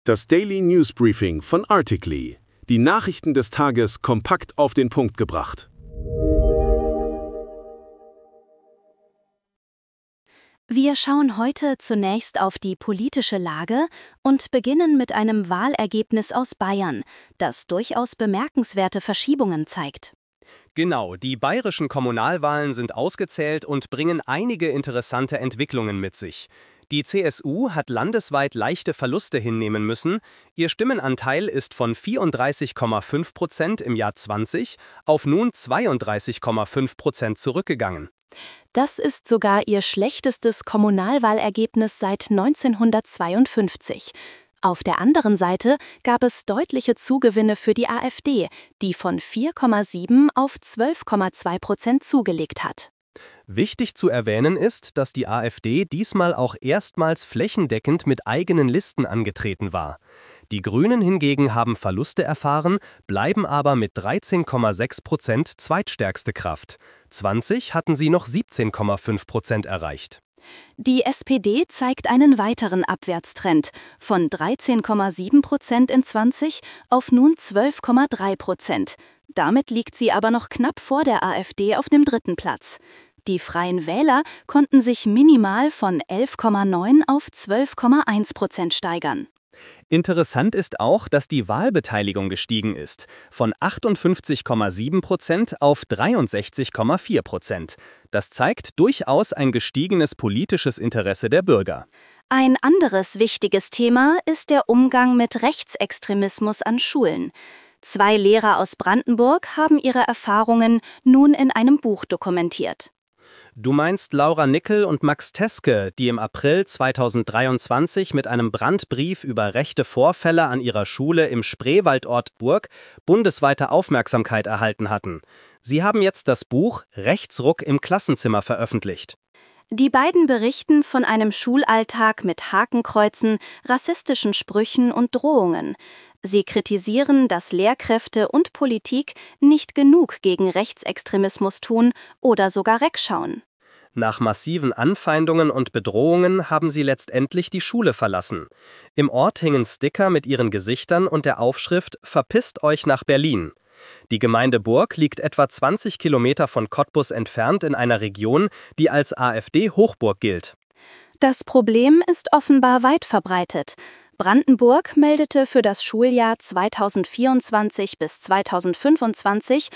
Das Daily News Briefing von Articly. Die Nachrichten des Tages kompakt auf den Punkt gebracht. Wir schauen heute zunächst auf die politische Lage und beginnen mit einem Wahlergebnis aus Bayern, das durchaus bemerkenswerte Verschiebungen zeigt. Genau, die bayerischen Kommunalwahlen sind ausgezählt und bringen einige interessante Entwicklungen mit sich. Die CSU hat landesweit leichte Verluste hinnehmen müssen. Ihr Stimmenanteil ist von 34,5% im Jahr 20 auf nun 32,5% zurückgegangen. Das ist sogar ihr schlechtestes Kommunalwahlergebnis seit 1952. Auf der anderen Seite gab es deutliche Zugewinne für die AfD, die von 4,7 auf 12,2% zugelegt hat. Wichtig zu erwähnen ist, dass die AfD diesmal auch erstmals flächendeckend mit eigenen Listen angetreten war. Die Grünen hingegen haben Verluste erfahren, bleiben aber mit 13,6% zweitstärkste Kraft. 20 hatten sie noch 17,5% erreicht. Die SPD zeigt einen weiteren Abwärtstrend von 13,7% in 20 auf nun 12,3%. Damit liegt sie aber noch knapp vor der AfD auf dem dritten Platz. Die Freien Wähler konnten sich minimal von 11,9 auf 12,1% steigern. Interessant ist auch, dass die Wahlbeteiligung gestiegen ist, von 58,7% auf 63,4%. Das zeigt durchaus ein gestiegenes politisches Interesse der Bürger. Ein anderes wichtiges Thema ist der Umgang mit Rechtsextremismus an Schulen. 2 Lehrer aus Brandenburg haben ihre Erfahrungen nun in einem Buch dokumentiert. Du meinst Laura Nickel und Max Teske, die im April 2023 mit einem Brandbrief über rechte Vorfälle an ihrer Schule im Spreewaldort Burg bundesweite Aufmerksamkeit erhalten hatten. Sie haben jetzt das Buch Rechtsruck im Klassenzimmer veröffentlicht. Die beiden berichten von einem Schulalltag mit Hakenkreuzen, rassistischen Sprüchen und Drohungen. Sie kritisieren, dass Lehrkräfte und Politik nicht genug gegen Rechtsextremismus tun oder sogar wegschauen. Nach massiven Anfeindungen und Bedrohungen haben sie letztendlich die Schule verlassen. Im Ort hingen Sticker mit ihren Gesichtern und der Aufschrift »Verpisst euch nach Berlin«. Die Gemeinde Burg liegt etwa 20 Kilometer von Cottbus entfernt in einer Region, die als AfD-Hochburg gilt. Das Problem ist offenbar weit verbreitet. Brandenburg meldete für das Schuljahr 2024 bis 2025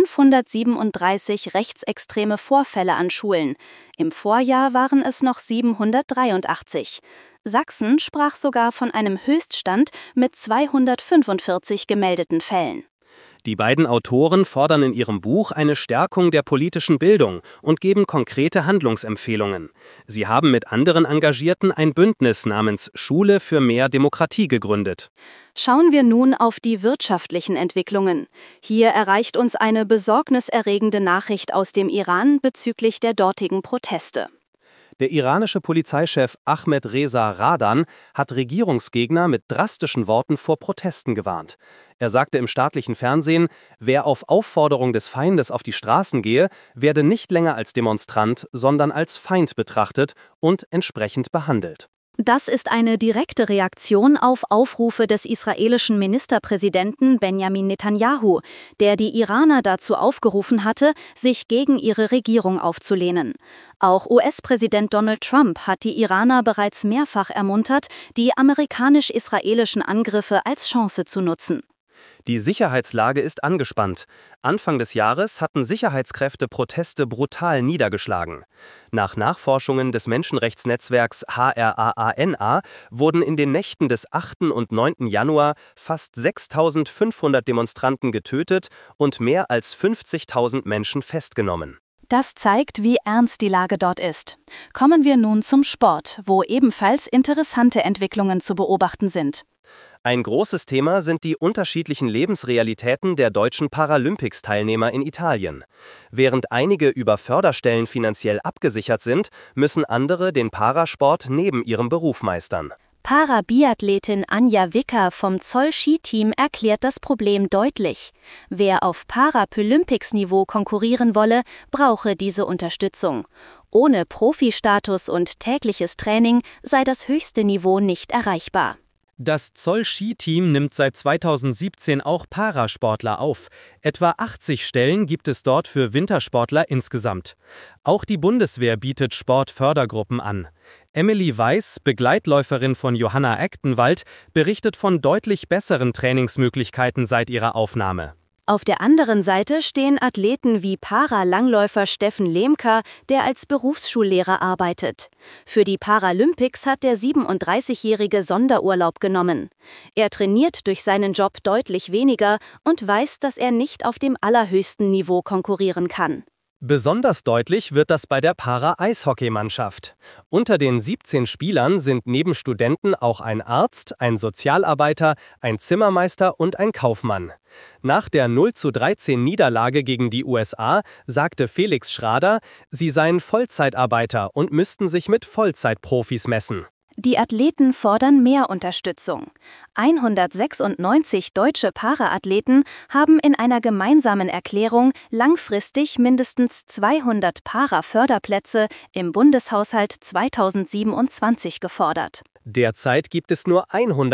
537 rechtsextreme Vorfälle an Schulen. Im Vorjahr waren es noch 783. Sachsen sprach sogar von einem Höchststand mit 245 gemeldeten Fällen. Die beiden Autoren fordern in ihrem Buch eine Stärkung der politischen Bildung und geben konkrete Handlungsempfehlungen. Sie haben mit anderen Engagierten ein Bündnis namens Schule für mehr Demokratie gegründet. Schauen wir nun auf die wirtschaftlichen Entwicklungen. Hier erreicht uns eine besorgniserregende Nachricht aus dem Iran bezüglich der dortigen Proteste. Der iranische Polizeichef Ahmed Reza Radan hat Regierungsgegner mit drastischen Worten vor Protesten gewarnt. Er sagte im staatlichen Fernsehen, wer auf Aufforderung des Feindes auf die Straßen gehe, werde nicht länger als Demonstrant, sondern als Feind betrachtet und entsprechend behandelt. Das ist eine direkte Reaktion auf Aufrufe des israelischen Ministerpräsidenten Benjamin Netanyahu, der die Iraner dazu aufgerufen hatte, sich gegen ihre Regierung aufzulehnen. Auch US-Präsident Donald Trump hat die Iraner bereits mehrfach ermuntert, die amerikanisch-israelischen Angriffe als Chance zu nutzen. Die Sicherheitslage ist angespannt. Anfang des Jahres hatten Sicherheitskräfte Proteste brutal niedergeschlagen. Nach Nachforschungen des Menschenrechtsnetzwerks HRAANA wurden in den Nächten des 8. und 9. Januar fast 6.500 Demonstranten getötet und mehr als 50.000 Menschen festgenommen. Das zeigt, wie ernst die Lage dort ist. Kommen wir nun zum Sport, wo ebenfalls interessante Entwicklungen zu beobachten sind. Ein großes Thema sind die unterschiedlichen Lebensrealitäten der deutschen Paralympics-Teilnehmer in Italien. Während einige über Förderstellen finanziell abgesichert sind, müssen andere den Parasport neben ihrem Beruf meistern. Parabiathletin Anja Wicker vom Zoll-Ski-Team erklärt das Problem deutlich. Wer auf Paralympics-Niveau konkurrieren wolle, brauche diese Unterstützung. Ohne Profi-Status und tägliches Training sei das höchste Niveau nicht erreichbar. Das Zoll-Ski-Team nimmt seit 2017 auch Parasportler auf. Etwa 80 Stellen gibt es dort für Wintersportler insgesamt. Auch die Bundeswehr bietet Sportfördergruppen an. Emily Weiß, Begleitläuferin von Johanna Echtenwald, berichtet von deutlich besseren Trainingsmöglichkeiten seit ihrer Aufnahme. Auf der anderen Seite stehen Athleten wie Paralangläufer Steffen Lehmker, der als Berufsschullehrer arbeitet. Für die Paralympics hat der 37-Jährige Sonderurlaub genommen. Er trainiert durch seinen Job deutlich weniger und weiß, dass er nicht auf dem allerhöchsten Niveau konkurrieren kann. Besonders deutlich wird das bei der Para-Eishockeymannschaft. Unter den 17 Spielern sind neben Studenten auch ein Arzt, ein Sozialarbeiter, ein Zimmermeister und ein Kaufmann. Nach der 0:13 Niederlage gegen die USA sagte Felix Schrader, sie seien Vollzeitarbeiter und müssten sich mit Vollzeitprofis messen. Die Athleten fordern mehr Unterstützung. 196 deutsche Paraathleten haben in einer gemeinsamen Erklärung langfristig mindestens 200 Para-Förderplätze im Bundeshaushalt 2027 gefordert. Derzeit gibt es nur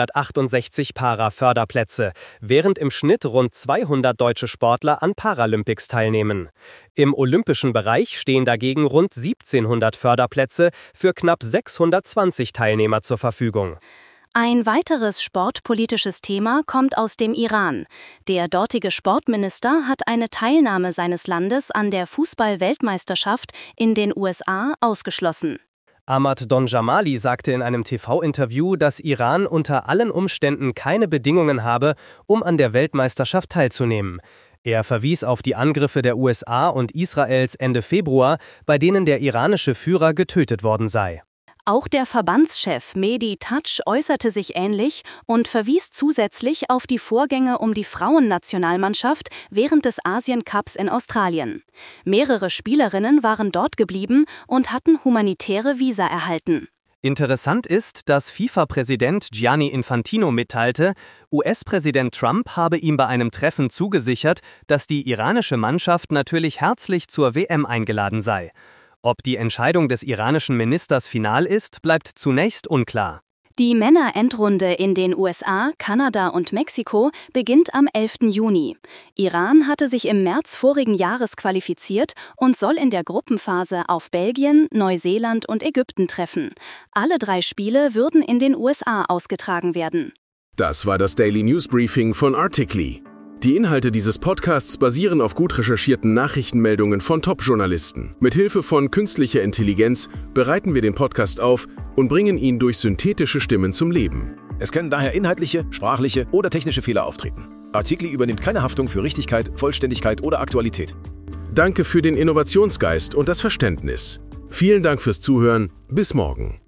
168 Para-Förderplätze, während im Schnitt rund 200 deutsche Sportler an Paralympics teilnehmen. Im olympischen Bereich stehen dagegen rund 1700 Förderplätze für knapp 620 Teilnehmer zur Verfügung. Ein weiteres sportpolitisches Thema kommt aus dem Iran. Der dortige Sportminister hat eine Teilnahme seines Landes an der Fußball-Weltmeisterschaft in den USA ausgeschlossen. Ahmad Donjamali sagte in einem TV-Interview, dass Iran unter allen Umständen keine Bedingungen habe, um an der Weltmeisterschaft teilzunehmen. Er verwies auf die Angriffe der USA und Israels Ende Februar, bei denen der iranische Führer getötet worden sei. Auch der Verbandschef Mehdi Tach äußerte sich ähnlich und verwies zusätzlich auf die Vorgänge um die Frauennationalmannschaft während des Asien-Cups in Australien. Mehrere Spielerinnen waren dort geblieben und hatten humanitäre Visa erhalten. Interessant ist, dass FIFA-Präsident Gianni Infantino mitteilte, US-Präsident Trump habe ihm bei einem Treffen zugesichert, dass die iranische Mannschaft natürlich herzlich zur WM eingeladen sei. Ob die Entscheidung des iranischen Ministers final ist, bleibt zunächst unklar. Die Männerendrunde in den USA, Kanada und Mexiko beginnt am 11. Juni. Iran hatte sich im März vorigen Jahres qualifiziert und soll in der Gruppenphase auf Belgien, Neuseeland und Ägypten treffen. Alle 3 Spiele würden in den USA ausgetragen werden. Das war das Daily News Briefing von Articly. Die Inhalte dieses Podcasts basieren auf gut recherchierten Nachrichtenmeldungen von Top-Journalisten. Mit Hilfe von künstlicher Intelligenz bereiten wir den Podcast auf und bringen ihn durch synthetische Stimmen zum Leben. Es können daher inhaltliche, sprachliche oder technische Fehler auftreten. Articly übernimmt keine Haftung für Richtigkeit, Vollständigkeit oder Aktualität. Danke für den Innovationsgeist und das Verständnis. Vielen Dank fürs Zuhören. Bis morgen.